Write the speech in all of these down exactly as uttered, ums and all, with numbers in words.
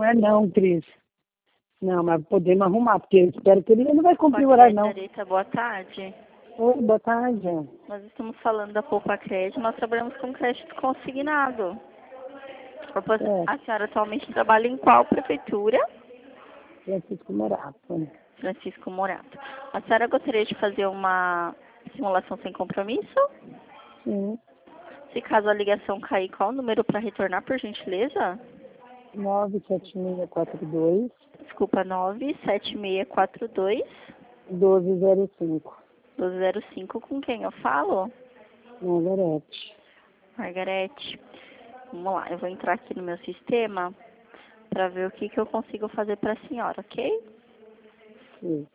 é não, Cris. Não, mas podemos arrumar, porque eu espero que ele não vai cumprir o horário, não. Margareta, boa tarde. Oi, boa tarde. Nós estamos falando da Poupa Crédito, nós trabalhamos com crédito consignado. É, A senhora atualmente trabalha em qual prefeitura? Francisco Morato. Francisco Morato. A senhora gostaria de fazer uma simulação sem compromisso? Sim, Se caso a ligação cair, qual o número para retornar, por gentileza? nove sete seis quatro dois, Desculpa, nove sete seis quatro dois, um dois zero cinco. um dois zero cinco. Com quem eu falo? Margarete. Margarete. Vamos lá, eu vou entrar aqui no meu sistema para ver o que, que eu consigo fazer para a senhora, ok? Sim.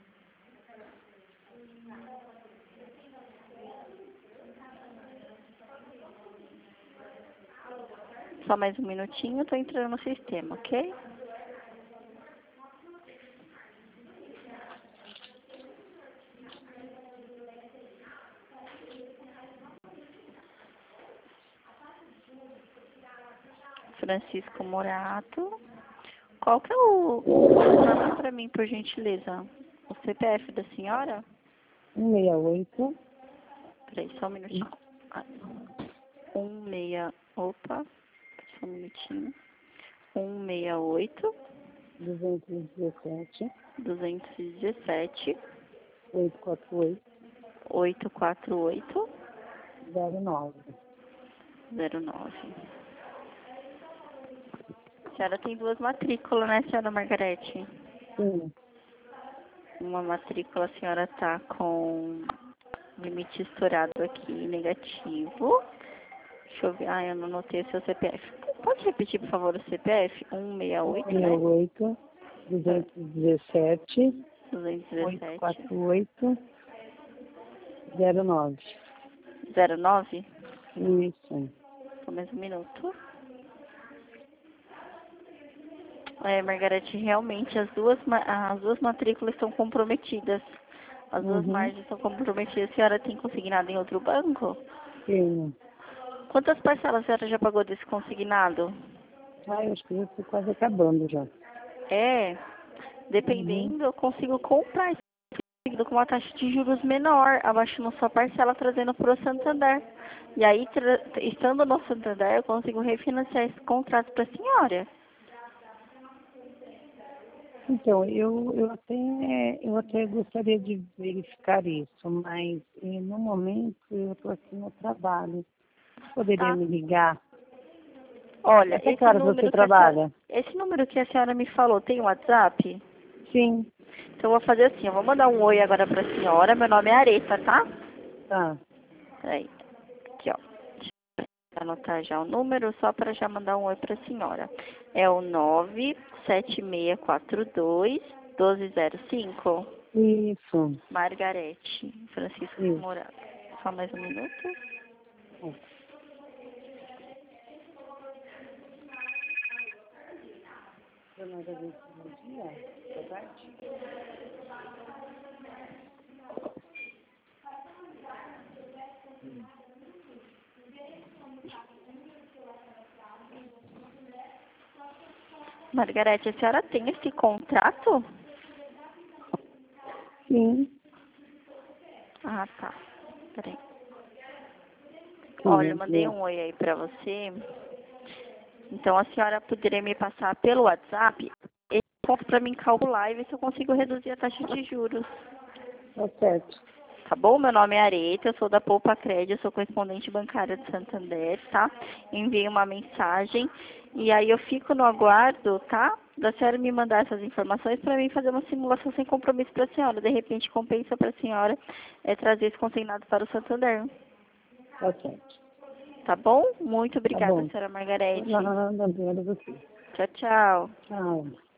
Só mais um minutinho, estou entrando no sistema, ok? Francisco Morato. Qual que é o... Fala para mim, por gentileza. O C P F da senhora? um seis oito. Peraí, só um minutinho. Ah, um seis... Opa, só um minutinho. um seis oito, duzentos e dezessete, duzentos e dezessete, oito quatro oito, oito quatro oito, zero nove. zero nove. A senhora tem duas matrículas, né, senhora Margarete? Sim. Uma matrícula a senhora tá com limite estourado aqui, negativo. Deixa eu ver. Ah, eu não notei o seu C P F. Pode repetir, por favor, o C P F? um seis oito, né? um seis oito, duzentos e dezessete, duzentos e oito dezessete, quatro oito, zero nove. zero nove. Isso. Só mais um minuto. É, Margarete, realmente as duas, ma- as duas matrículas estão comprometidas. As duas Uhum. margens estão comprometidas. A senhora tem consignado em outro banco? Sim. Quantas parcelas a senhora já pagou desse consignado? Ah, eu acho que já estou quase acabando já. É, Uhum. dependendo, eu consigo comprar esse consigo com uma taxa de juros menor, abaixando sua parcela, trazendo para o Santander. E aí, tra- estando no Santander, eu consigo refinanciar esse contrato para a senhora. Então, eu, eu, até, eu até gostaria de verificar isso, mas eh, no momento eu estou aqui no trabalho. Poderia Tá? me ligar? Olha, Até que esse horas você número que a senhora, trabalha? esse número que a senhora me falou, tem WhatsApp? Sim. Então eu vou fazer assim, eu vou mandar um oi agora para a senhora. Meu nome é Areta, tá? Tá. Peraí, aqui ó. Deixa eu anotar já o número, só para já mandar um oi para a senhora. É o nove sete seis quatro dois, um dois zero cinco. Isso. Margarete, Francisco Isso. Morato. Só mais um minuto. É. Dona Margarete, bom dia. Boa tarde. Margarete, a senhora tem esse contrato? Sim. Ah, tá. Peraí. Olha, eu Sim, mandei é. um oi aí pra você. Então a senhora poderia me passar pelo WhatsApp esse ponto para mim calcular e ver se eu consigo reduzir a taxa de juros. Tá certo. Tá bom? Meu nome é Areta, eu sou da Poupa Crédito, eu sou correspondente bancária de Santander, tá? Enviei uma mensagem e aí eu fico no aguardo, tá? Da senhora me mandar essas informações para mim fazer uma simulação sem compromisso para a senhora. De repente compensa para a senhora é, trazer esse consignado para o Santander. Tá certo. Tá bom? Muito Tá obrigada, bom. senhora Margarete. Nada, obrigada a você. Tchau, tchau. Tchau.